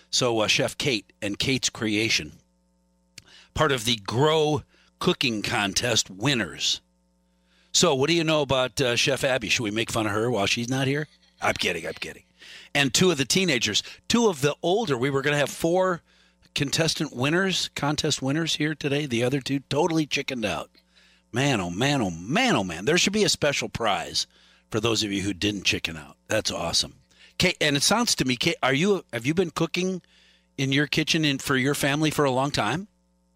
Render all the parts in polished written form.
So Chef Kate and Kate's Creation, part of the Grow Cooking Contest winners. So what do you know about Chef Abby? Should we make fun of her while she's not here? I'm kidding. And two of the teenagers, two of the older, we were going to have 4 contest winners here today. The other 2 totally chickened out. Man, oh man, oh man, oh man. There should be a special prize for those of you who didn't chicken out. That's awesome. Kate, and it sounds to me, Kate, have you been cooking in your kitchen for your family for a long time?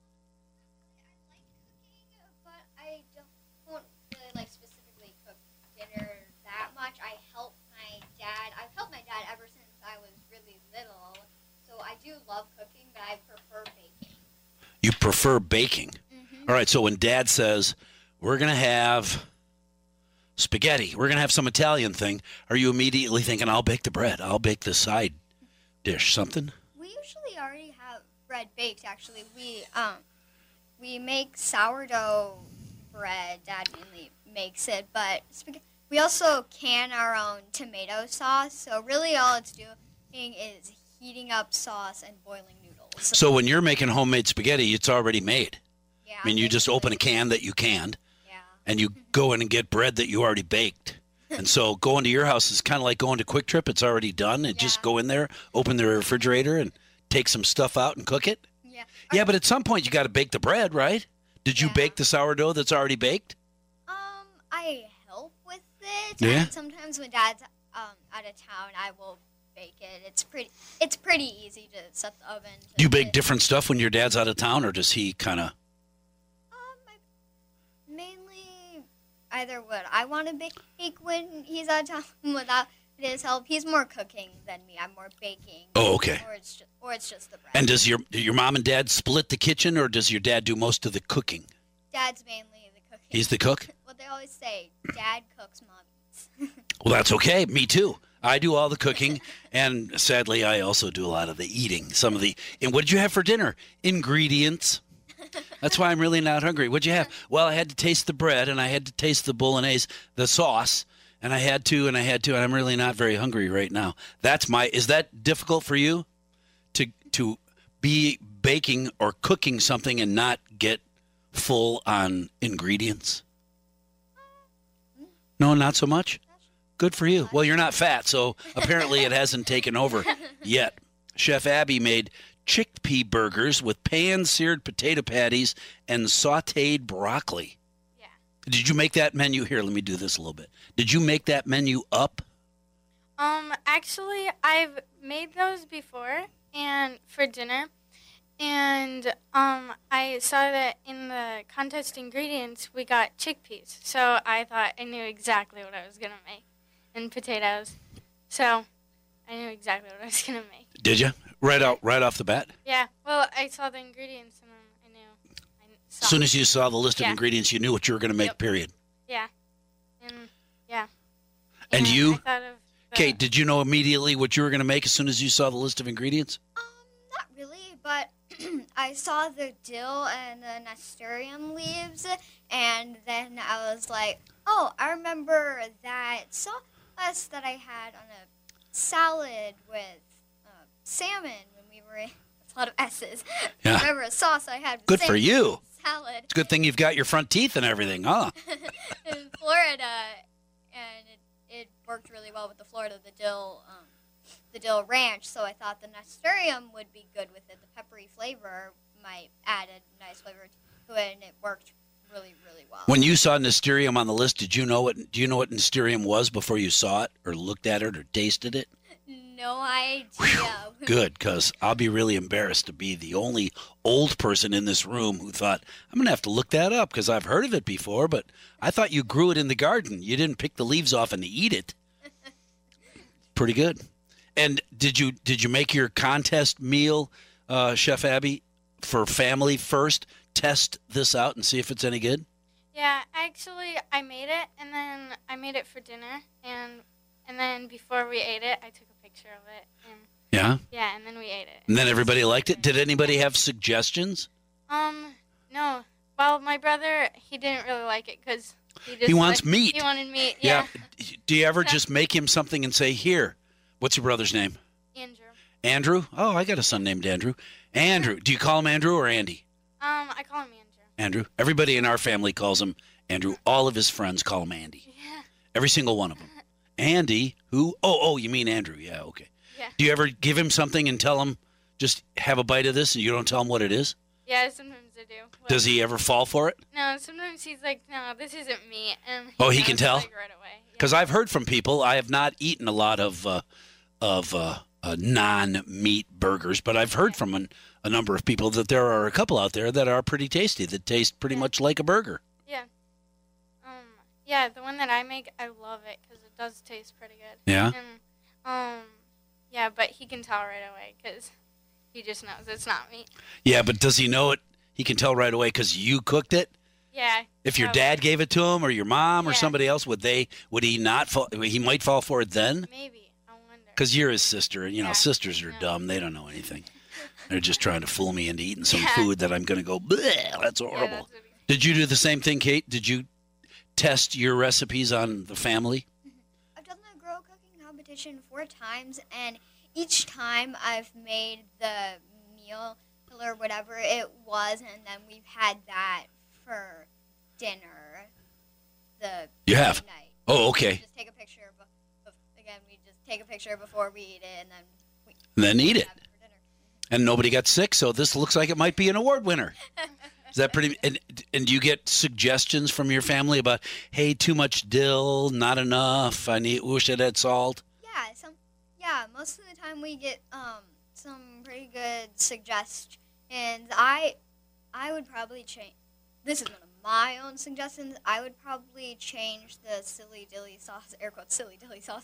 You prefer baking. Mm-hmm. All right, so when Dad says, we're going to have spaghetti, we're going to have some Italian thing, are you immediately thinking, I'll bake the bread, I'll bake the side dish, something? We usually already have bread baked, actually. We make sourdough bread. Dad mainly makes it, but we also can our own tomato sauce, so really all it's doing is heating up sauce and boiling noodles. So when you're making homemade spaghetti, it's already made. Yeah. I mean, you just open a can that you canned, yeah, and you go in and get bread that you already baked. And so going to your house is kind of like going to Quick Trip. It's already done. And just go in there, open the refrigerator, and take some stuff out and cook it. Yeah. Yeah, but at some point you got to bake the bread, right? Did you bake the sourdough that's already baked? I help with it. Yeah. And sometimes when Dad's out of town, I will bake it. It's pretty easy to set the oven. Do you bake different stuff when your dad's out of town, or does he kind of? Mainly either what I want to bake when he's out of town without his help. He's more cooking than me. I'm more baking. Oh, okay. Or it's just the bread. And does your mom and dad split the kitchen, or does your dad do most of the cooking? Dad's mainly the cooking. He's the cook? Well, they always say, Dad cooks, Mom eats. Well, that's okay. Me too. I do all the cooking, and sadly, I also do a lot of the eating. And what did you have for dinner? Ingredients. That's why I'm really not hungry. What'd you have? Well, I had to taste the bread, and I had to taste the bolognese, the sauce, and I had to, and I'm really not very hungry right now. Is that difficult for you to be baking or cooking something and not get full on ingredients? No, not so much? Good for you. Well, you're not fat, so apparently it hasn't taken over yet. Chef Abby made chickpea burgers with pan-seared potato patties and sautéed broccoli. Yeah. Did you make that menu? Here, let me do this a little bit. Did you make that menu up? Actually, I've made those before and for dinner. And I saw that in the contest ingredients, we got chickpeas. So I thought I knew exactly what I was going to make. And potatoes. So I knew exactly what I was going to make. Did you? Right off the bat? Yeah. Well, I saw the ingredients and then I knew. As soon as you saw the list of ingredients, you knew what you were going to make, period. Yeah. And, yeah. And you? I thought of Kate, did you know immediately what you were going to make as soon as you saw the list of ingredients? Not really, but I saw the dill and the nasturtium leaves, and then I was like, oh, I remember that sauce that I had on a salad with salmon when we were in. That's a lot of S's. Yeah. I remember a sauce I had with Good for you. Salad. It's a good thing you've got your front teeth and everything, huh? In Florida, and it worked really well with the dill ranch, so I thought the nasturtium would be good with it. The peppery flavor might add a nice flavor to it, and it worked really, really well. When you saw nasturtium on the list, do you know what nasturtium was before you saw it or looked at it or tasted it? No idea. Whew, good, because I'll be really embarrassed to be the only old person in this room who thought, I'm going to have to look that up because I've heard of it before, but I thought you grew it in the garden. You didn't pick the leaves off and eat it. Pretty good. And did you make your contest meal, Chef Abby, for family first? Test this out and see if it's any good? Yeah, actually, I made it, and then I made it for dinner, and then before we ate it, I took a picture of it. And yeah? Yeah, and then we ate it. And then everybody liked it? Did anybody have suggestions? No. Well, my brother, he didn't really like it because he wants meat. He wanted meat, yeah. Do you ever just make him something and say, here, what's your brother's name? Andrew. Andrew? Oh, I got a son named Andrew. Andrew. Do you call him Andrew or Andy? I call him Andrew. Andrew. Everybody in our family calls him Andrew. All of his friends call him Andy. Yeah. Every single one of them. Andy, who? Oh, you mean Andrew. Yeah, okay. Yeah. Do you ever give him something and tell him, just have a bite of this, and you don't tell him what it is? Yeah, sometimes I do. Well, Does he ever fall for it? No, sometimes he's like, no, this isn't meat. And He can knows, tell? like, right away. Because I've heard from people, I have not eaten a lot of non-meat burgers, but I've heard from a number of people that there are a couple out there that are pretty tasty, that taste pretty much like a burger. Yeah. Yeah, the one that I make, I love it because it does taste pretty good. Yeah? And, yeah, but he can tell right away because he just knows it's not meat. Yeah, but does he know it? He can tell right away because you cooked it? Yeah. If your dad gave it to him or your mom or Yeah. somebody else, would he not fall? He might fall for it then? Maybe. I wonder. Because you're his sister, and Yeah. sisters are Yeah. dumb. They don't know anything. They're just trying to fool me into eating some Yeah. food that I'm going to go, bleh, that's Yeah, horrible. that's what he- Did you do the same thing, Kate? Did you test your recipes on the family? I've done the Grow Cooking competition 4 times, and each time I've made the meal or whatever it was, and then we've had that for dinner the You have? night. Oh, okay. Just take a picture again, we just take a picture before we eat it, and then we Then eat it. have it for dinner. And nobody got sick, so this looks like it might be an award winner. Is that pretty? And do you get suggestions from your family about, hey, too much dill, not enough, wish it had salt? Yeah, most of the time we get some pretty good suggestions. I would probably change. This is one of my own suggestions. I would probably change the silly dilly sauce, air quotes silly dilly sauce,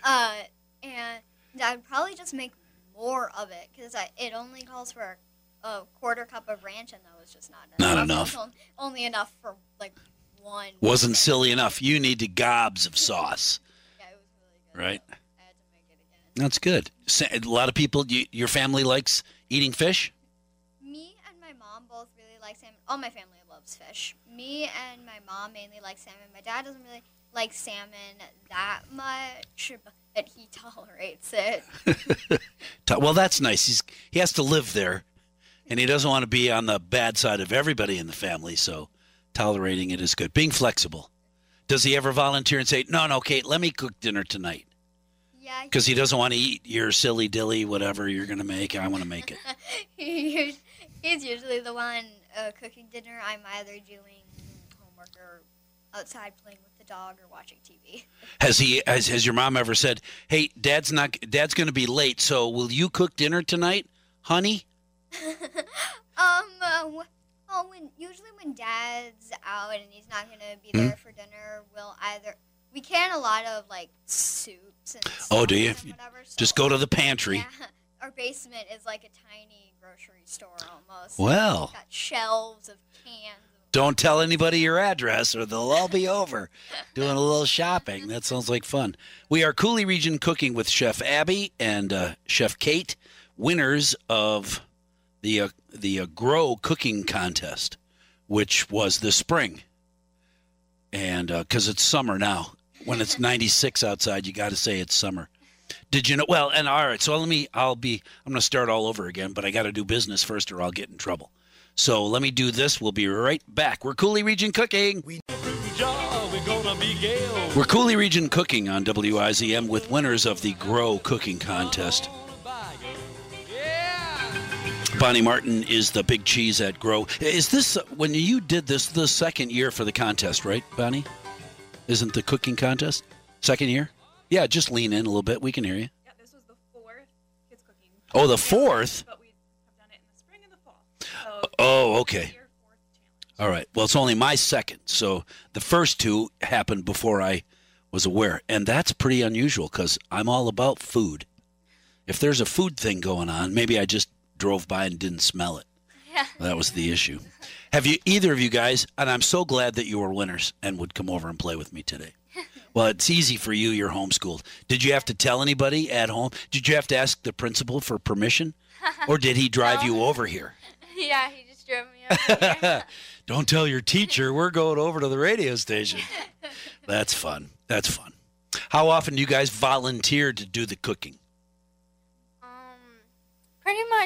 and I'd probably just make more of it because it only calls for a quarter cup of ranch, and that was just not enough. Not enough. It was only enough for like one. Wasn't silly enough. You needed gobs of sauce, Yeah, it was really good. right? I had to make it again. That's good. A lot of people, your family likes eating fish? Me and my mom both really like salmon. All my family loves fish. Me and my mom mainly like salmon. My dad doesn't really like salmon that much, but he tolerates it. Well, that's nice. He has to live there, and he doesn't want to be on the bad side of everybody in the family, so tolerating it is good. Being flexible. Does he ever volunteer and say, no, Kate, let me cook dinner tonight? Yeah, Because he doesn't want to eat your silly dilly, whatever you're going to make. I want to make it. he's usually the one cooking dinner. I'm either doing homework or outside playing with the dog or watching TV. Has your mom ever said, hey, Dad's going to be late, so will you cook dinner tonight, honey? Usually when Dad's out and he's not gonna be there for dinner, we can a lot of like soups and Oh, do you? and whatever, so, Just go to the pantry. Yeah, our basement is like a tiny grocery store almost. Well. We've got shelves of cans. Don't tell anybody your address or they'll all be over doing a little shopping. That sounds like fun. We are Cooley Region Cooking with Chef Abby and Chef Kate, winners of the Grow Cooking Contest, which was this spring. And because it's summer now. When it's 96 outside, you got to say it's summer. Did you know? Well, and all right, so I'm going to start all over again, but I got to do business first or I'll get in trouble. So let me do this. We'll be right back. We're Cooley Region Cooking. We're Cooley Region Cooking on WIZM with winners of the Grow Cooking Contest. Bonnie Martin is the big cheese at Grow. Is this, when you did this, the second year for the contest, right, Bonnie? Isn't the cooking contest? Second year? Yeah, just lean in a little bit. We can hear you. Yeah, this was the 4th kids cooking. Oh, the 4th? But we have done it in the spring and the fall. So Oh, okay. your 4th challenge. All right. Well, it's only my second. So the first two happened before I was aware. And that's pretty unusual because I'm all about food. If there's a food thing going on, maybe I just drove by and didn't smell it. Yeah. That was the issue. Have you, either of you guys, and I'm so glad that you were winners and would come over and play with me today. Well, it's easy for you. You're homeschooled. Did you have to tell anybody at home? Did you have to ask the principal for permission? Or did he drive No. you over here? Yeah, he just drove me over here. Don't tell your teacher we're going over to the radio station. That's fun. That's fun. How often do you guys volunteer to do the cooking?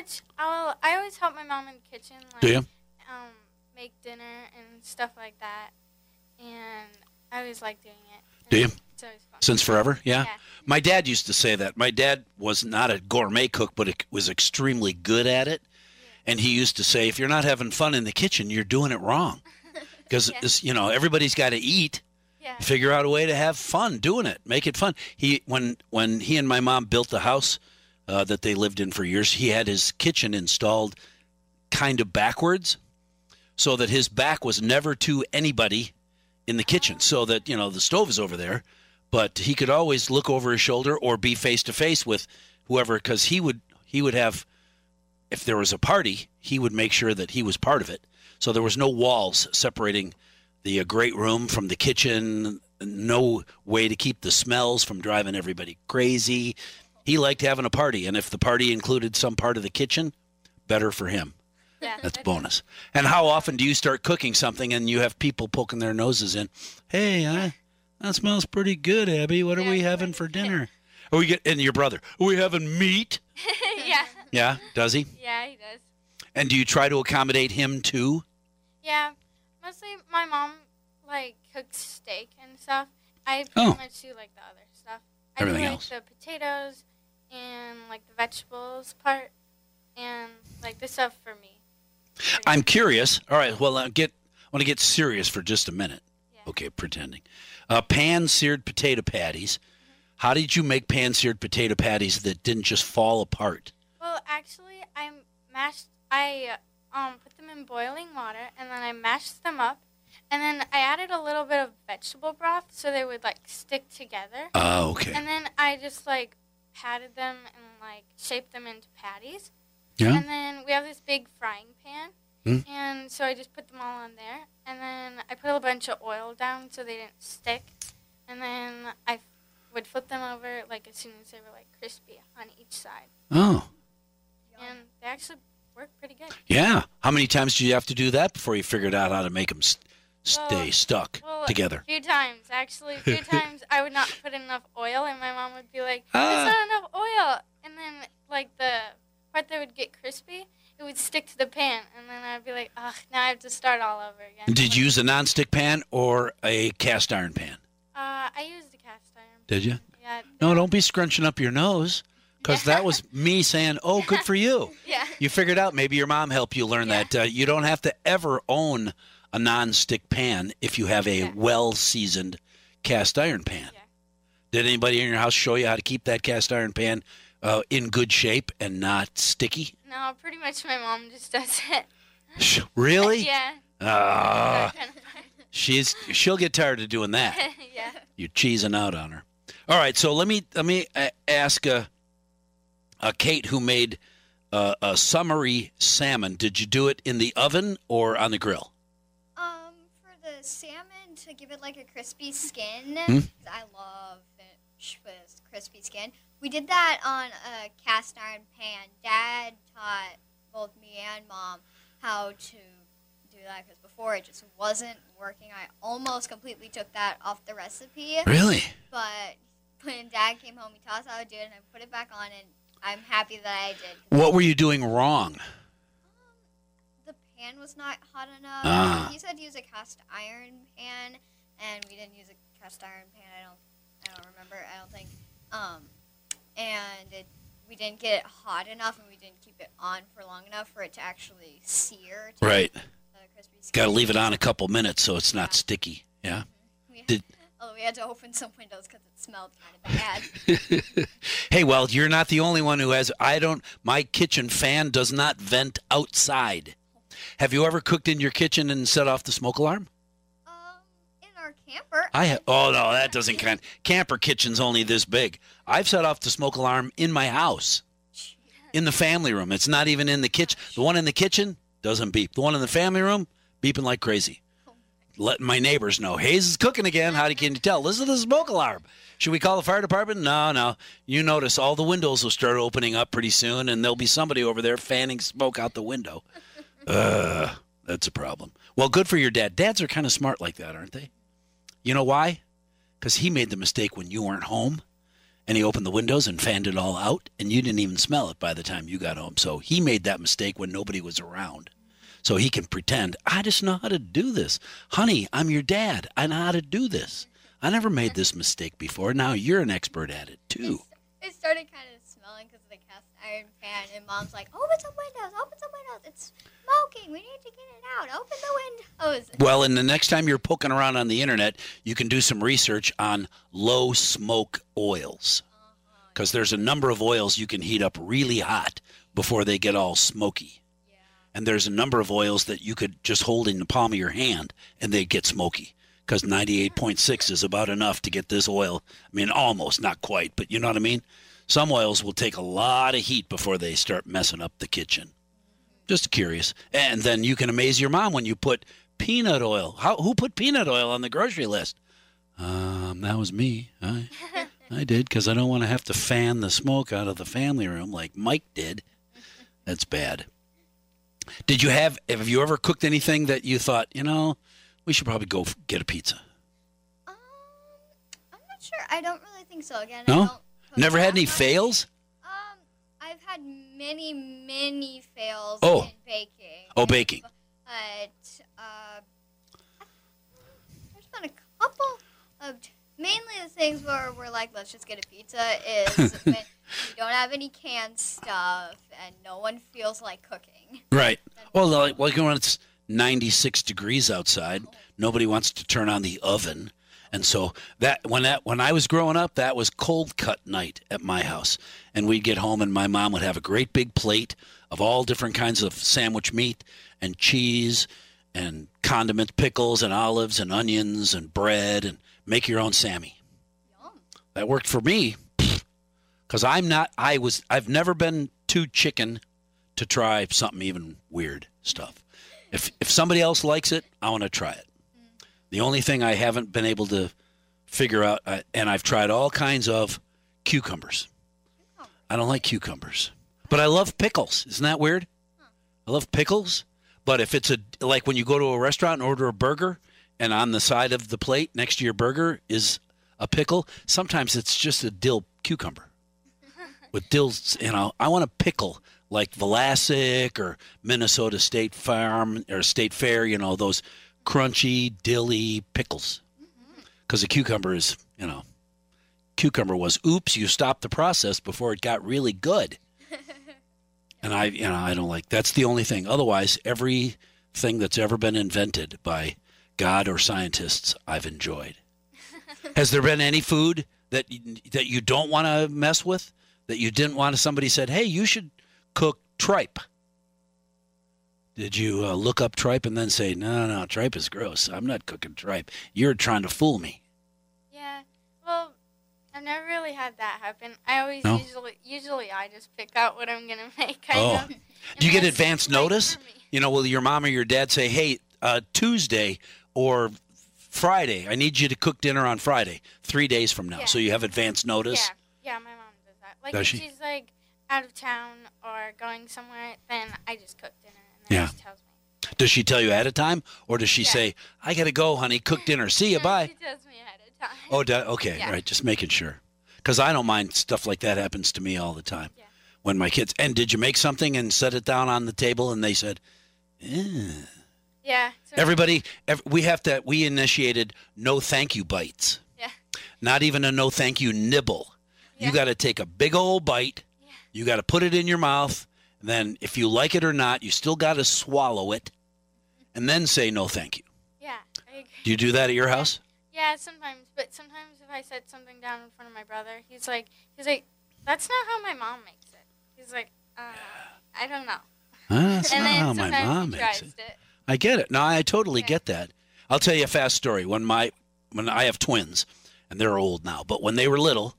much. I always help my mom in the kitchen. Like, Do you? Make dinner and stuff like that. And I always like doing it. Do you? It's always fun. Since forever? Yeah. Yeah. My dad used to say that. My dad was not a gourmet cook, but was extremely good at it. And he used to say, if you're not having fun in the kitchen, you're doing it wrong. Because, everybody's got to eat. Yeah. Figure out a way to have fun doing it. Make it fun. When he and my mom built the house that they lived in for years, he had his kitchen installed kind of backwards so that his back was never to anybody in the kitchen, so that, the stove is over there, but he could always look over his shoulder or be face to face with whoever, because he would have, if there was a party, he would make sure that he was part of it. So there was no walls separating the great room from the kitchen, no way to keep the smells from driving everybody crazy. He liked having a party, and if the party included some part of the kitchen, better for him. Yeah. That's bonus. And how often do you start cooking something and you have people poking their noses in? Hey, that smells pretty good, Abby. What are we having for dinner? And your brother, are we having meat? Yeah. Yeah, does he? Yeah, he does. And do you try to accommodate him too? Yeah. Mostly my mom, cooks steak and stuff. I pretty much do, the other stuff. Everything I do, else. the potatoes and, the vegetables part and, the stuff for me. I'm curious. All right, well, I want to get serious for just a minute. Yeah. Okay, pretending. Pan-seared potato patties. Mm-hmm. How did you make pan-seared potato patties that didn't just fall apart? Well, actually, I put them in boiling water, and then I mashed them up, and then I added a little bit of vegetable broth so they would, stick together. Oh, okay. And then I just, patted them and, shaped them into patties. Yeah? And then we have this big frying pan, and so I just put them all on there, and then I put a bunch of oil down so they didn't stick, and then I would flip them over, as soon as they were, crispy on each side. Oh, And they actually work pretty good. yeah. How many times do you have to do that before you figured out how to make them stay stuck Well, together? A few times, actually. A few times I would not put enough oil, and my mom would be like, there's not enough oil. And then, the part that would get crispy, it would stick to the pan. And then I'd be like, ugh, now I have to start all over again. Did you use a nonstick pan or a cast iron pan? I used the cast iron. Did you? Yeah. No, don't be scrunching up your nose, because that was me saying, oh, good for you. Yeah. You figured out, maybe your mom helped you learn that you don't have to ever own a non-stick pan if you have a well-seasoned cast iron pan. Yeah. Did anybody in your house show you how to keep that cast iron pan in good shape and not sticky? No, pretty much my mom just does it. Really? Yeah. Ah, That kind of part. she'll get tired of doing that. Yeah. You're cheesing out on her. All right, so let me ask Kate, who made a summery salmon. Did you do it in the oven or on the grill? For the salmon, to give it a crispy skin, Hmm? 'cause I love fish with crispy skin, we did that on a cast iron pan. Dad taught both me and Mom how to do that, because before it just wasn't working. I almost completely took that off the recipe, Really? but when Dad came home, he taught us how to do it, and I put it back on, and I'm happy that I did. What were you doing wrong? The pan was not hot enough. Ah. He said use a cast iron pan, and we didn't use a cast iron pan. I don't remember. I don't think. We didn't get it hot enough, and we didn't keep it on for long enough for it to actually sear. To Right. The crispy skin. Got to leave it on a couple minutes so it's not sticky. Yeah. We, Did- we had to open some windows because it smelled kind of bad. Hey, well, you're not the only one who has. My kitchen fan does not vent outside. Have you ever cooked in your kitchen and set off the smoke alarm? In our camper. I have. Oh no, that doesn't count. Camper kitchen's only this big. I've set off the smoke alarm in my house, in the family room. It's not even in the kitchen. The one in the kitchen doesn't beep. The one in the family room, beeping like crazy. Letting my neighbors know, Hayes is cooking again. Can you tell? Listen to the smoke alarm. Should we call the fire department? No. You notice all the windows will start opening up pretty soon, and there'll be somebody over there fanning smoke out the window. That's a problem. Well, good for your dad. Dads are kind of smart like that, aren't they? You know why? Because he made the mistake when you weren't home, and he opened the windows and fanned it all out, and you didn't even smell it by the time you got home. So he made that mistake when nobody was around. So he can pretend, I just know how to do this. Honey, I'm your dad. I know how to do this. I never made this mistake before. Now you're an expert at it, too. It started kind of smelling because of the cast iron pan, and Mom's like, open some windows. It's smoking. We need to get it out. Open the windows. Well, and the next time you're poking around on the internet, you can do some research on low smoke oils. Because there's a number of oils you can heat up really hot before they get all smoky. And there's a number of oils that you could just hold in the palm of your hand and they get smoky. Because 98.6 is about enough to get this oil. I mean, almost, not quite, but you know what I mean? Some oils will take a lot of heat before they start messing up the kitchen. Just curious. And then you can amaze your mom when you put peanut oil. Who put peanut oil on the grocery list? That was me. I did, because I don't want to have to fan the smoke out of the family room like Mike did. That's bad. Have you ever cooked anything that you thought, we should probably go get a pizza? I'm not sure. I don't really think so. Again, No? I don't cook Never had that any much. fails? I've had many fails Oh. in baking. Oh, baking. But there's been a couple of mainly the things where we're like, let's just get a pizza is when you don't have any canned stuff and no one feels like cooking. Right. Well, like when it's 96 degrees outside, nobody wants to turn on the oven. And so when I was growing up, that was cold cut night at my house. And we'd get home and my mom would have a great big plate of all different kinds of sandwich meat and cheese and condiments, pickles and olives and onions and bread, and make your own Sammy. Yum. That worked for me because I've never been too chicken to try something even weird stuff. If somebody else likes it, I want to try it. The only thing I haven't been able to figure out, and I've tried all kinds of cucumbers. I don't like cucumbers, but I love pickles. Isn't that weird? I love pickles, but if it's like when you go to a restaurant and order a burger, and on the side of the plate next to your burger is a pickle, sometimes it's just a dill cucumber. With dills, I want a pickle like Vlasic or Minnesota State Farm or State Fair, those crunchy, dilly pickles. Because a cucumber is, cucumber was, oops, you stopped the process before it got really good. And I don't like, that's the only thing. Otherwise, everything that's ever been invented by God or scientists, I've enjoyed. Has there been any food that you don't want to mess with? That you didn't want somebody said, hey, you should cook tripe? Did you look up tripe and then say, no, tripe is gross. I'm not cooking tripe. You're trying to fool me. Yeah. Well, I've never really had that happen. I always No? usually I just pick out what I'm gonna make. Oh. Do you get Unless advance it's right notice? for me. Will your mom or your dad say, hey, Tuesday or Friday, I need you to cook dinner on Friday, 3 days from now. Yeah. So you have advance notice? Yeah, my mom does that. Like Does if she? she's like out of town or going somewhere, then I just cook dinner and then Yeah. she tells me. Does she tell you ahead of time? Or does she Yeah. say, I got to go, honey, cook dinner. See you, No, bye. She tells me ahead of time. Oh, okay, Yeah. right, just making sure. Because I don't mind stuff like that happens to me all the time. Yeah. When my kids, and did you make something and set it down on the table and they said, eh. Yeah. So We initiated no thank you bites. Yeah. Not even a no thank you nibble. You Yeah. got to take a big old bite. Yeah. You got to put it in your mouth. Then if you like it or not, you still got to swallow it and then say no thank you. Yeah. I agree. Do you do that at your house? Yeah, sometimes. But sometimes if I set something down in front of my brother, he's like, that's not how my mom makes it. He's like, I don't know. That's And not then how my sometimes mom he makes tries it. it. I get it. No, I totally Yeah. get that. I'll tell you a fast story. When I have twins, and they're old now, but when they were little,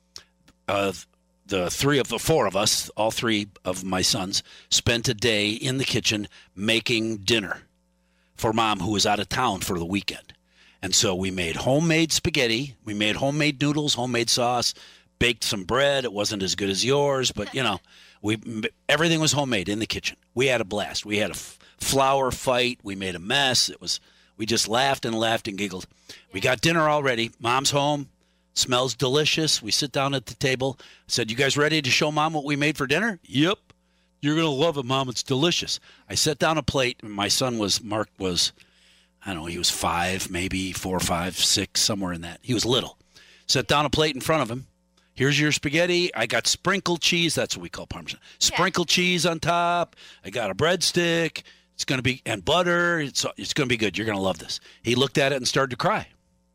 the four of us, all three of my sons, spent a day in the kitchen making dinner for Mom, who was out of town for the weekend. And so we made homemade spaghetti, we made homemade noodles, homemade sauce, baked some bread. It wasn't as good as yours, but everything was homemade in the kitchen. We had a blast. We had a flour fight. We made a mess. We just laughed and giggled. We got dinner all ready. Mom's home, Smells delicious. We sit down at the table. I said, "You guys ready to show Mom what we made for dinner?" "Yep." "You're going to love it, Mom. It's delicious." I set down a plate, and my son Mark was, I don't know, he was 5, maybe 4, 5, 6, somewhere in that. He was little. Set down a plate in front of him. "Here's your spaghetti. I got sprinkled cheese." That's what we call Parmesan. Sprinkled cheese on top. I got a breadstick. It's going to be, and butter. It's going to be good. You're going to love this. He looked at it and started to cry.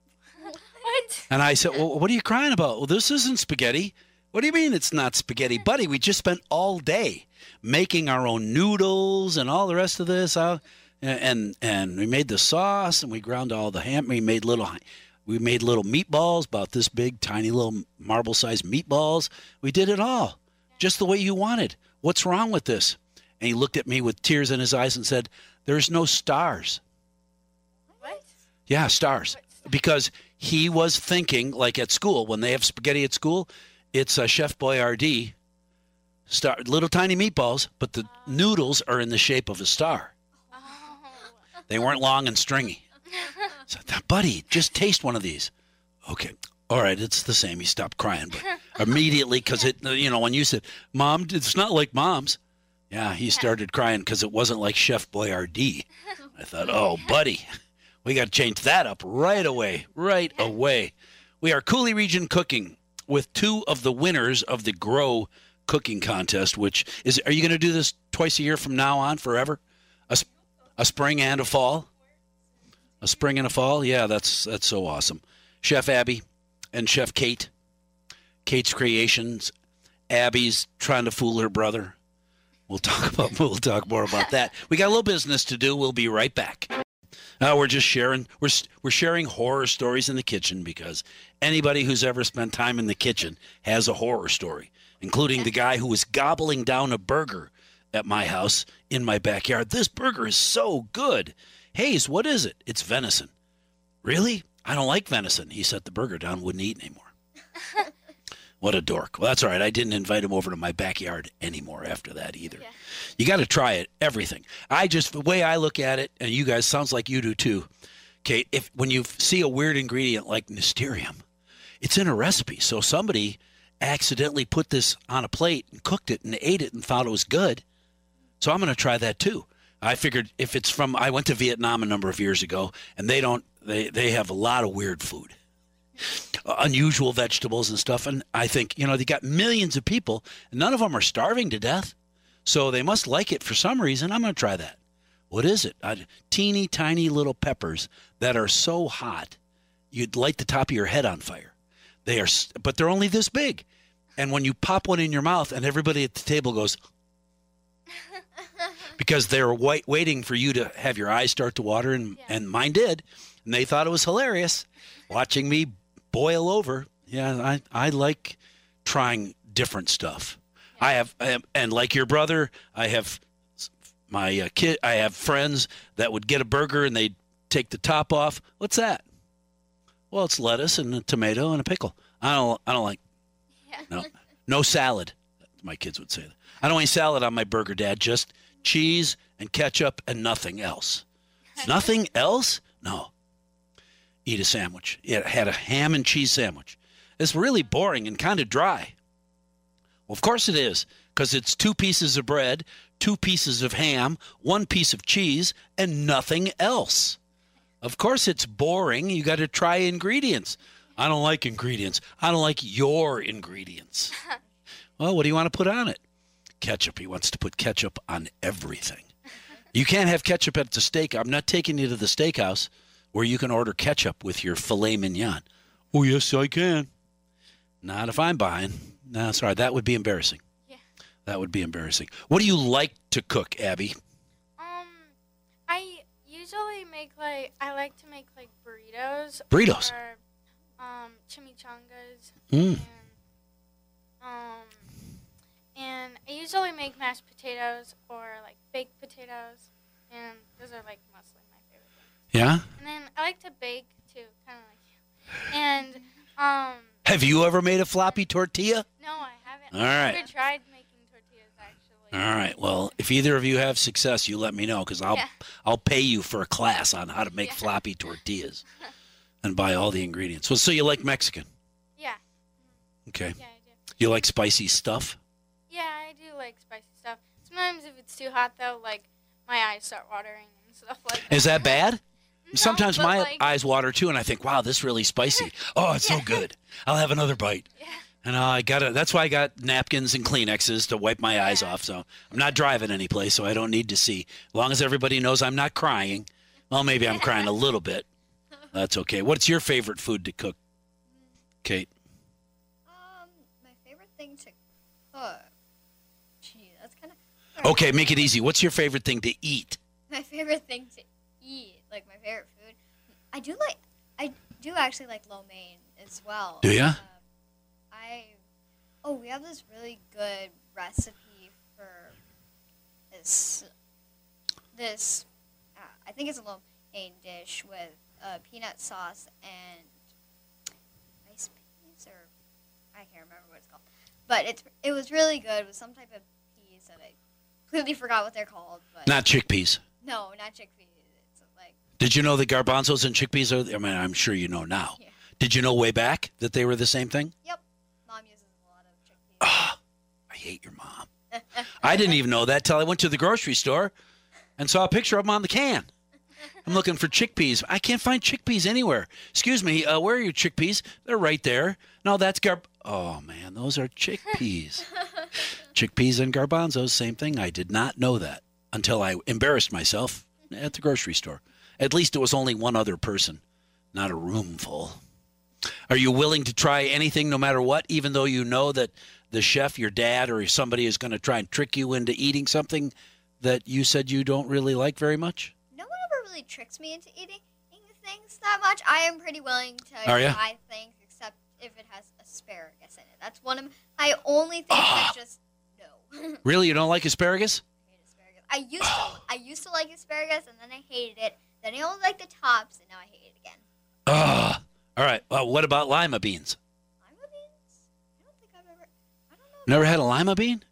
What? And I said, "Well, what are you crying about?" "Well, this isn't spaghetti." "What do you mean it's not spaghetti?" "Buddy, we just spent all day making our own noodles and all the rest of this. And we made the sauce, and we ground all the ham. We made little meatballs about this big, tiny little marble-sized meatballs. We did it all just the way you wanted. What's wrong with this?" And he looked at me with tears in his eyes and said, "There's no stars." What? Yeah, stars. Because he was thinking, like at school, when they have spaghetti at school, it's a Chef Boyardee, little tiny meatballs, but the noodles are in the shape of a star. Oh. They weren't long and stringy. So, "Buddy, just taste one of these." "Okay. All right, it's the same." He stopped crying, but immediately, because when you said, "Mom, it's not like Mom's." Yeah, he started crying because it wasn't like Chef Boyardee. I thought, "Oh, buddy, we got to change that up right away, right away." We are Coulee Region Cooking with 2 of the winners of the Grow Cooking Contest, which is, are you going to do this twice a year from now on forever? A spring and a fall? A spring and a fall? Yeah, that's so awesome. Chef Abby and Chef Kate. Kate's Creations. Abby's trying to fool her brother. We'll talk more about that. We got a little business to do. We'll be right back. We're just sharing. We're sharing horror stories in the kitchen, because anybody who's ever spent time in the kitchen has a horror story, including the guy who was gobbling down a burger at my house in my backyard. "This burger is so good." "Hayes, what is it?" "It's venison." "Really? I don't like venison." He set the burger down, wouldn't eat anymore. What a dork. Well, that's all right. I didn't invite him over to my backyard anymore after that either. Yeah. You got to try it, everything. The way I look at it, and you guys, sounds like you do too, Kate, when you see a weird ingredient like Nesterium, it's in a recipe. So somebody accidentally put this on a plate and cooked it and ate it and thought it was good. So I'm going to try that too. I figured if it's I went to Vietnam a number of years ago, and they have a lot of weird food. Unusual vegetables and stuff, and I think, they got millions of people, and none of them are starving to death, so they must like it for some reason. I'm going to try that. What is it? Teeny tiny little peppers that are so hot you'd light the top of your head on fire. But they're only this big, and when you pop one in your mouth, and everybody at the table goes, because they're waiting for you to have your eyes start to water, and mine did, and they thought it was hilarious watching me boil over. Yeah, I like trying different stuff. Yeah. And like your brother, I have my kid. I have friends that would get a burger and they'd take the top off. "What's that?" "Well, it's lettuce and a tomato and a pickle." I don't like. Yeah. No salad. My kids would say that. "I don't want any salad on my burger, Dad. Just cheese and ketchup and nothing else." "Nothing else?" "No." Eat a sandwich. It had a ham and cheese sandwich. It's really boring and kind of dry. Well, of course it is, because it's 2 pieces of bread, 2 pieces of ham, 1 piece of cheese, and nothing else. Of course it's boring. You got to try ingredients. "I don't like ingredients." "I don't like your ingredients." "Well, what do you want to put on it?" "Ketchup." He wants to put ketchup on everything. You can't have ketchup at the steak. I'm not taking you to the steakhouse where you can order ketchup with your filet mignon. "Oh, yes, I can." Not if I'm buying. No, sorry, that would be embarrassing. Yeah. That would be embarrassing. What do you like to cook, Abby? I usually I like to make burritos. Burritos. Or chimichangas. And I usually make mashed potatoes or baked potatoes, and those are mostly my favorite things. Yeah? And then I like to bake too, kind of like you. And have you ever made a floppy tortilla? No, I haven't. All right. I've never tried making tortillas actually. All right. Well, if either of you have success, you let me know, because I'll pay you for a class on how to make floppy tortillas and buy all the ingredients. Well, so you like Mexican? Okay. Yeah, I do. You like spicy stuff? Yeah, I do like spicy stuff. Sometimes if it's too hot, though, like, my eyes start watering and stuff like that. Is that bad? No, Sometimes but, my like, eyes water too, and I think, wow, this is really spicy. Oh, it's so good. I'll have another bite. Yeah. And that's why I got napkins and Kleenexes to wipe my eyes Yeah. off. So I'm not driving any place, so I don't need to see. As long as everybody knows I'm not crying. Well, maybe I'm crying a little bit. That's okay. What's your favorite food to cook, Kate? My favorite thing to cook. Gee, that's kind of. Okay, make it easy. What's your favorite thing to eat? My favorite thing to eat, like my favorite food. I do actually like lo mein as well. Do ya? We have this really good recipe for this. I think it's a lo mein dish with peanut sauce and rice peas, or I can't remember what it's called. But it was really good with some type of peas that I completely forgot what they're called. But Not chickpeas. no, not chickpeas. It's like Did you know that garbanzos and chickpeas are? I mean, I'm sure you know now. Yeah. Did you know way back that they were the same thing? yep, mom uses a lot of chickpeas. Ah, I hate your mom. I didn't even know that till I went to the grocery store and saw a picture of them on the can. I'm looking for chickpeas. I can't find chickpeas anywhere. Excuse me, where are your chickpeas? They're right there. No, that's Oh, man, those are chickpeas. Chickpeas and garbanzos, same thing. I did not know that until I embarrassed myself at the grocery store. At least it was only one other person, not a room full. Are you willing to try anything no matter what, even though you know that the chef, your dad, or somebody is going to try and trick you into eating something that you said you don't really like very much? No one ever really tricks me into eating things that much. I am pretty willing to Are ya? try things, except if it has asparagus in it. That's one of my only things that just no. Really? You don't like asparagus? I hate asparagus. I used to like asparagus, and then I hated it. Then I only liked the tops, and now I hate it again. Ugh. All right. Well, what about lima beans? Lima beans? I don't think I've ever. I don't know. Never had a lima bean?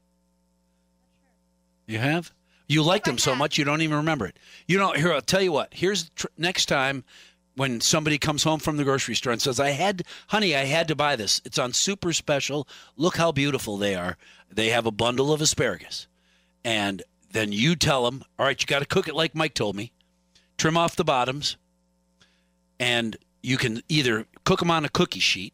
You have? You liked I them so have. much you don't even remember it. You know, here, I'll tell you what. Here's next time when somebody comes home from the grocery store and says, honey, I had to buy this. It's on super special. Look how beautiful they are. They have a bundle of asparagus. And then you tell them, all right, you got to cook it like Mike told me. Trim off the bottoms. And you can either cook them on a cookie sheet.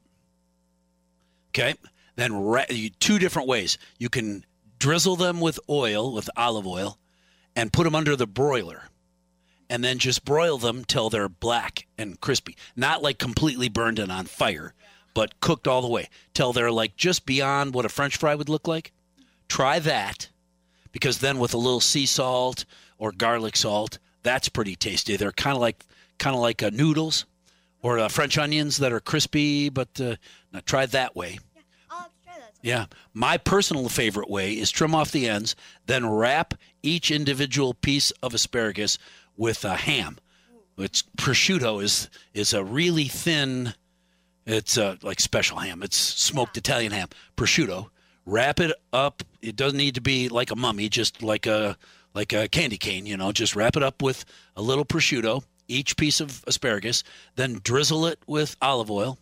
Okay. Then two different ways. You can drizzle them with oil, with olive oil, and put them under the broiler. And then just broil them till they're black and crispy. Not like completely burned and on fire, but cooked all the way till they're like just beyond what a French fry would look like. Try that, because then with a little sea salt or garlic salt, that's pretty tasty. They're kind of like noodles or French onions that are crispy, but now try that way. Yeah, I'll have to try that. Yeah. My personal favorite way is trim off the ends, then wrap each individual piece of asparagus with ham. It's prosciutto is a really thin, it's like special ham. It's smoked Italian ham. Prosciutto. Wrap it up. It doesn't need to be like a mummy, just like a candy cane, just wrap it up with a little prosciutto, each piece of asparagus, then drizzle it with olive oil,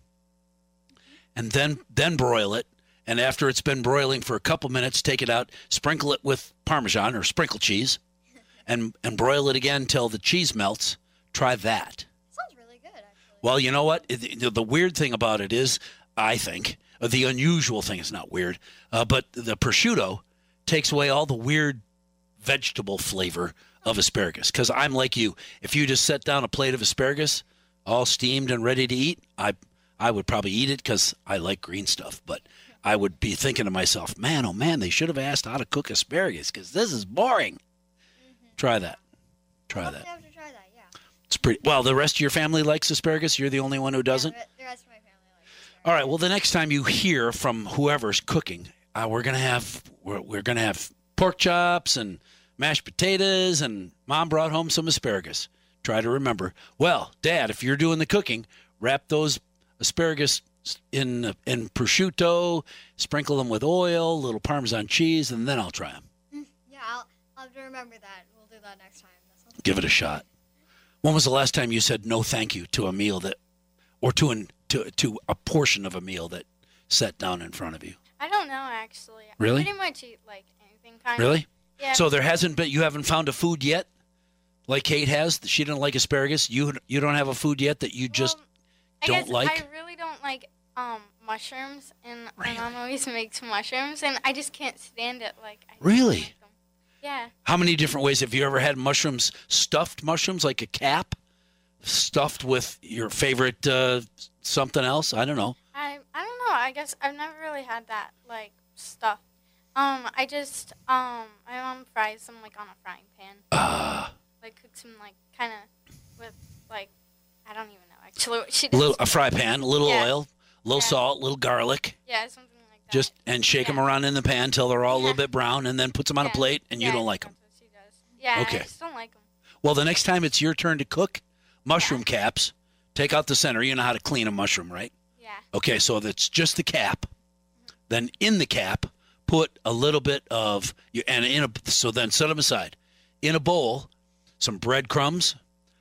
and then broil it. And after it's been broiling for a couple minutes, take it out, sprinkle it with Parmesan or sprinkle cheese, and broil it again till the cheese melts. Try that. Sounds really good, actually. Well, you know what? The weird thing about it is, I think, the unusual thing is not weird, but the prosciutto takes away all the weird vegetable flavor of asparagus. Because I'm like you. If you just set down a plate of asparagus, all steamed and ready to eat, I would probably eat it because I like green stuff. But I would be thinking to myself, man, oh man, they should have asked how to cook asparagus because this is boring. Try that. Try I'll that. have to try that, yeah. It's pretty. Well, the rest of your family likes asparagus. You're the only one who doesn't. Yeah, the rest of my family likes asparagus. All right. Well, the next time you hear from whoever's cooking, we're gonna have pork chops and mashed potatoes, and Mom brought home some asparagus. Try to remember. Well, Dad, if you're doing the cooking, wrap those asparagus in prosciutto, sprinkle them with oil, a little Parmesan cheese, and then I'll try them. Yeah, I'll have to remember that. We'll do that next time. That sounds Give it a shot. When was the last time you said no thank you to a meal or to a portion of a meal that set down in front of you? I don't know, actually. Really? I pretty much eat, like, anything kind of. Really? Yeah. So there hasn't been, you haven't found a food yet, like Kate has. She didn't like asparagus. You don't have a food yet that you just I don't guess like? I really don't like mushrooms, and Really? my mom always makes mushrooms, and I just can't stand it. Like, I don't Really? like them. Yeah. How many different ways have you ever had mushrooms, stuffed mushrooms, like a cap, stuffed with your favorite something else? I don't know. I don't know. I guess I've never really had that, like, stuff. I just, my mom fries them, like, on a frying pan. Like, cooks them, like, kind of with, like, I don't even know, actually, what she does. A fry pan, a little Yeah. oil, a little Yeah. salt, a little garlic. Yeah, something like that. Just and shake them Yeah. around in the pan till they're all a little Yeah. bit brown, and then puts them on a Yeah. plate, and you Yeah, don't like them. that's what she does. Yeah, Okay. I just don't like them. Well, the next time it's your turn to cook mushroom caps, take out the center. You know how to clean a mushroom, right? Yeah. Okay, so that's just the cap. Then in the cap, put a little bit of so then set them aside. In a bowl, some breadcrumbs,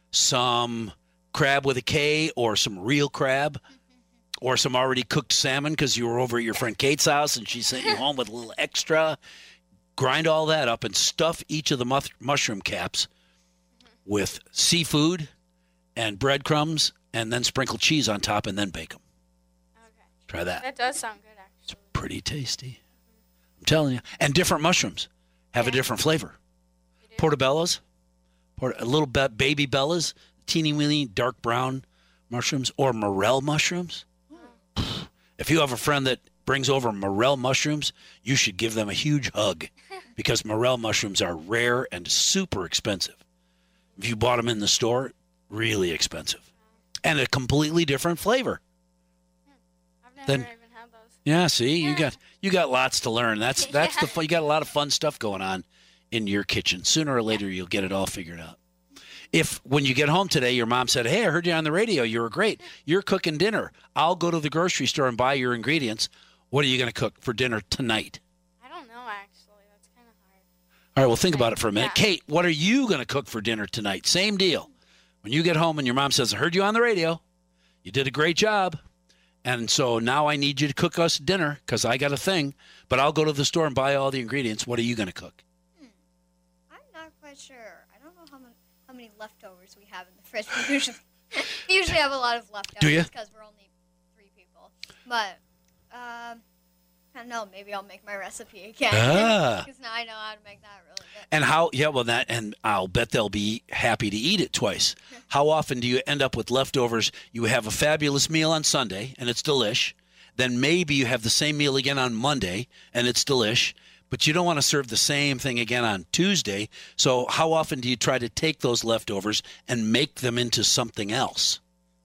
some crab with a K, or some real crab, or some already cooked salmon because you were over at your friend Kate's house and she sent you home with a little extra. Grind all that up and stuff each of the mushroom caps with seafood and breadcrumbs, and then sprinkle cheese on top and then bake them. Okay. Try that. That does sound good, actually. Pretty tasty. I'm telling you. And different mushrooms have a Yeah. different flavor. You do? Portobellos, a little bit baby bellas, teeny weeny dark brown mushrooms, or morel mushrooms. If you have a friend that brings over morel mushrooms, you should give them a huge hug because morel mushrooms are rare and super expensive. If you bought them in the store, really expensive. And a completely different flavor. I've never Then- even had those. Yeah, see, Yeah. you got lots to learn. That's Yeah. the fun. You got a lot of fun stuff going on in your kitchen. Sooner or later, you'll get it all figured out. If when you get home today, your mom said, "Hey, I heard you on the radio. You were great. You're cooking dinner. I'll go to the grocery store and buy your ingredients. What are you going to cook for dinner tonight?" I don't know, actually. That's kind of hard. All right, well, think about it for a minute. Yeah. Kate, what are you going to cook for dinner tonight? Same deal. When you get home and your mom says, "I heard you on the radio. You did a great job. And so now I need you to cook us dinner because I got a thing, but I'll go to the store and buy all the ingredients. What are you going to cook?" I'm not quite sure. I don't know how many leftovers we have in the fridge. We usually have a lot of leftovers. Do ya? Because we're only 3 people. But I don't know. Maybe I'll make my recipe again. Ah. Because now I know how to make that really good. And and I'll bet they'll be happy to eat it twice. How often do you end up with leftovers? You have a fabulous meal on Sunday and it's delish. Then maybe you have the same meal again on Monday and it's delish, but you don't want to serve the same thing again on Tuesday. So how often do you try to take those leftovers and make them into something else?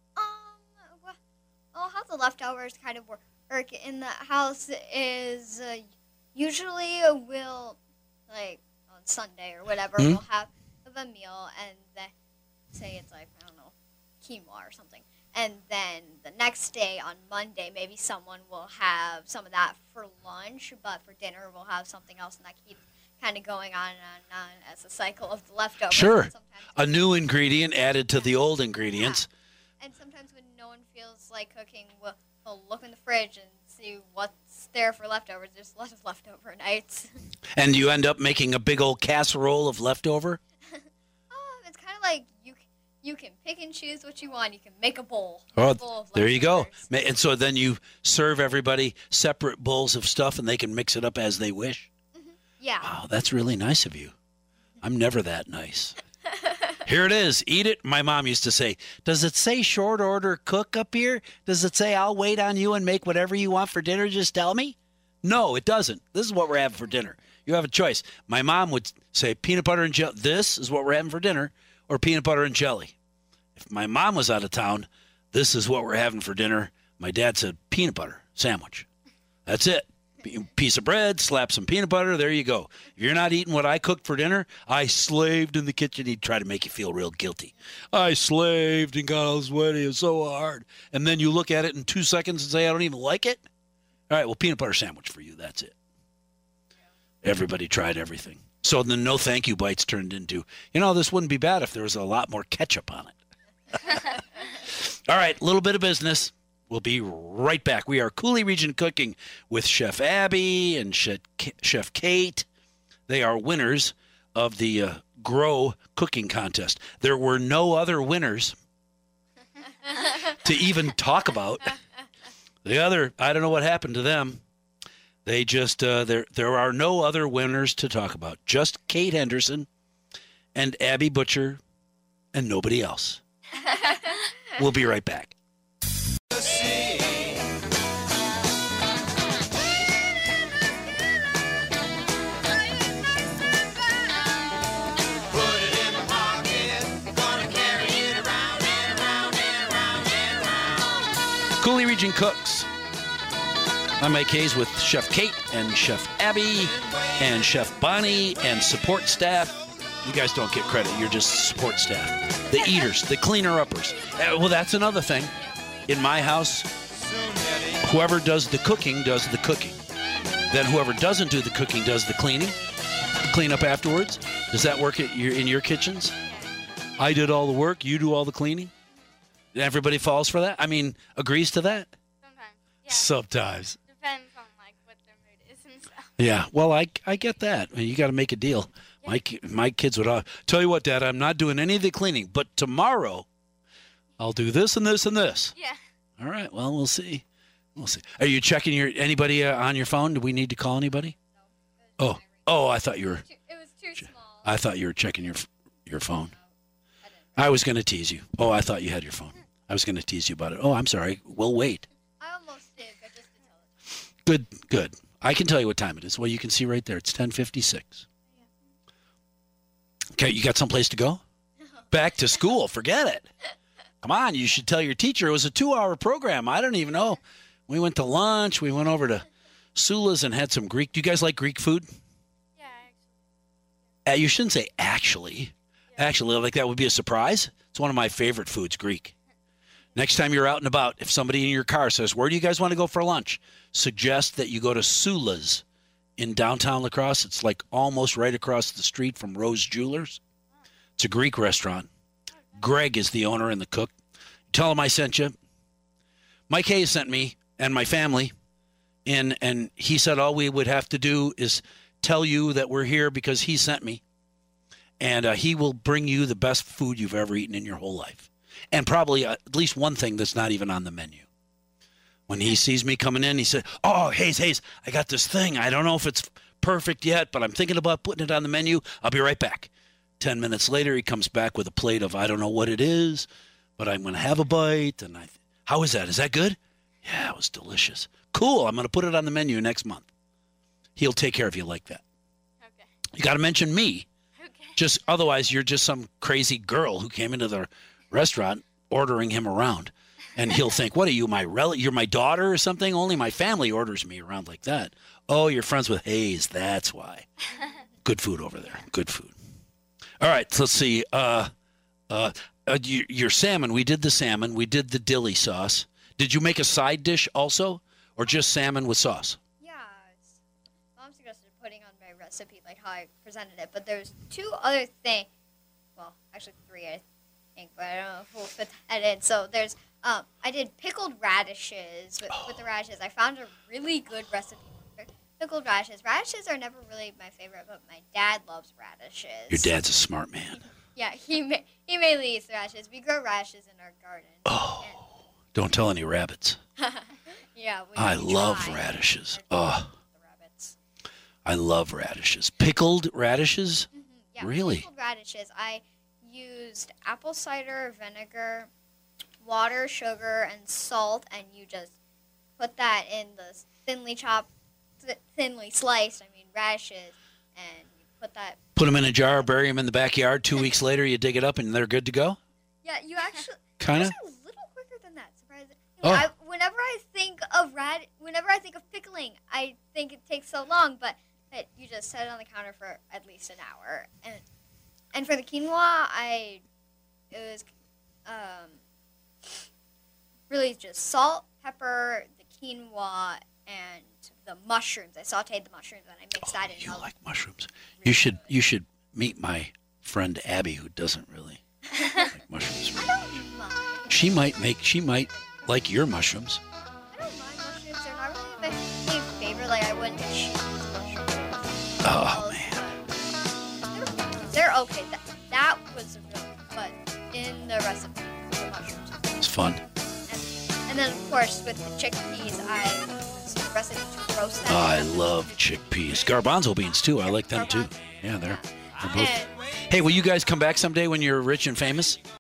Well, how the leftovers kind of work in the house is usually we'll, like, on Sunday or whatever, Mhm. we'll have a meal and then say it's like, I don't know, quinoa or something. And then the next day on Monday, maybe someone will have some of that for lunch, but for dinner we'll have something else, and that keeps kind of going on and on as a cycle of the leftovers. Sure. And sometimes A new ingredient added to the old ingredients. And sometimes when no one feels like cooking, we'll look in the fridge and see what's there for leftovers. There's a lot of leftover nights. And you end up making a big old casserole of leftover. It's kind of like you can pick and choose what you want. You can make a bowl. Oh, A bowl of there you go. leftovers. And so then you serve everybody separate bowls of stuff and they can mix it up as they wish. Yeah. Wow, that's really nice of you. I'm never that nice. Here it is. Eat it. My mom used to say, "Does it say short order cook up here? Does it say I'll wait on you and make whatever you want for dinner? Just tell me." No, it doesn't. This is what we're having for dinner. You have a choice. My mom would say peanut butter and jelly. This is what we're having for dinner, or peanut butter and jelly. If my mom was out of town, this is what we're having for dinner. My dad said peanut butter sandwich. That's it. Piece of bread, slap some peanut butter. There you go. If you're not eating what I cooked for dinner, I slaved in the kitchen. He'd try to make you feel real guilty. I slaved and got all sweaty. It was so hard. And then you look at it in 2 seconds and say, "I don't even like it." All right, well, peanut butter sandwich for you. That's it. Everybody tried everything. So the no thank you bites turned into, this wouldn't be bad if there was a lot more ketchup on it. All right, a little bit of business. We'll be right back. We are Coulee Region Cooking with Chef Abby and Chef Kate. They are winners of the Grow Cooking Contest. There were no other winners to even talk about. I don't know what happened to them. They just, there are no other winners to talk about. Just Kate Henderson and Abby Butcher and nobody else. We'll be right back. Coulee Region Cooks. I'm Mike Hayes with Chef Kate and Chef Abby and Chef Bonnie and support staff. You guys don't get credit. You're just support staff. The eaters, the cleaner-uppers. Well, that's another thing. In my house, whoever does the cooking does the cooking. Then whoever doesn't do the cooking does the cleaning. Clean up afterwards. Does that work in your kitchens? I did all the work. You do all the cleaning. Everybody falls for that? I mean, agrees to that? Sometimes. Yeah. Sometimes. Depends on like what their mood is and stuff. Yeah. Well, I get that. You got to make a deal. Yeah. My kids would tell you what, Dad, I'm not doing any of the cleaning, but tomorrow I'll do this and this and this. Yeah. All right. Well, we'll see. We'll see. Are you checking anybody on your phone? Do we need to call anybody? No. Oh, I thought you were. It was too small. I thought you were checking your phone. I was going to tease you. Oh, I thought you had your phone. I was going to tease you about it. Oh, I'm sorry. We'll wait. I almost did, but just to tell it. Good. I can tell you what time it is. Well, you can see right there. It's 10:56. Okay, you got someplace to go? Back to school. Forget it. Come on, you should tell your teacher. It was a 2-hour program. I don't even know. We went to lunch. We went over to Sula's and had some Greek. Do you guys like Greek food? Yeah, actually. You shouldn't say actually. Yeah. Actually, like that would be a surprise. It's one of my favorite foods, Greek. Next time you're out and about, if somebody in your car says, where do you guys want to go for lunch? Suggest that you go to Sula's in downtown La Crosse. It's like almost right across the street from Rose Jewelers. It's a Greek restaurant. Greg is the owner and the cook. Tell him I sent you. Mike Hayes sent me and my family in, and he said all we would have to do is tell you that we're here because he sent me. And he will bring you the best food you've ever eaten in your whole life. And probably at least one thing that's not even on the menu. When he sees me coming in, he said, oh, Hayes, I got this thing. I don't know if it's perfect yet, but I'm thinking about putting it on the menu. I'll be right back. 10 minutes later, he comes back with a plate of I don't know what it is, but I'm going to have a bite. And how is that? Is that good? Yeah, it was delicious. Cool. I'm going to put it on the menu next month. He'll take care of you like that. Okay. You got to mention me. Okay. Otherwise, you're just some crazy girl who came into the restaurant ordering him around. And he'll think, what are you, you're my daughter or something? Only my family orders me around like that. Oh, you're friends with Hayes. That's why. Good food over there. Good food. All right, let's see. Your salmon, we did the salmon. We did the dilly sauce. Did you make a side dish also, or just salmon with sauce? Yeah, Mom suggested putting on my recipe, like how I presented it. But there's 2 other things. Well, actually 3, I think, but I don't know if we'll fit that in. So there's, I did pickled radishes with the radishes. I found a really good recipe for pickled radishes. Radishes are never really my favorite, but my dad loves radishes. Your dad's a smart man. Yeah, he mainly eats radishes. We grow radishes in our garden. Oh, don't tell any rabbits. Yeah, I love radishes. Oh, I love radishes. Pickled radishes? Mm-hmm. Yeah, really? Pickled radishes. I used apple cider vinegar, water, sugar, and salt, and you just put that in the thinly sliced, radishes, and you put them in a jar, bury them in the backyard. 2 weeks later, you dig it up, and they're good to go? Yeah, you actually... Kind of? A little quicker than that, surprisingly. Oh. Whenever I think of pickling, I think it takes so long, but you just set it on the counter for at least an hour. And for the quinoa, it was really just salt, pepper, the quinoa, and the mushrooms. I sauteed the mushrooms and I mixed that in. You like mushrooms? Really you should meet my friend Abby, who doesn't really like mushrooms. I don't mind. She might like your mushrooms. I don't mind mushrooms. They're not really my favorite. Like, I wouldn't choose mushrooms. Oh, man. They're okay. That was real, but in the recipe, the mushrooms. It's fun. And then, of course, with the chickpeas, I used the recipe to roast them. Oh, I love chickpeas. Garbanzo beans, too. I like them, too. Yeah, they're both. And Hey, will you guys come back someday when you're rich and famous?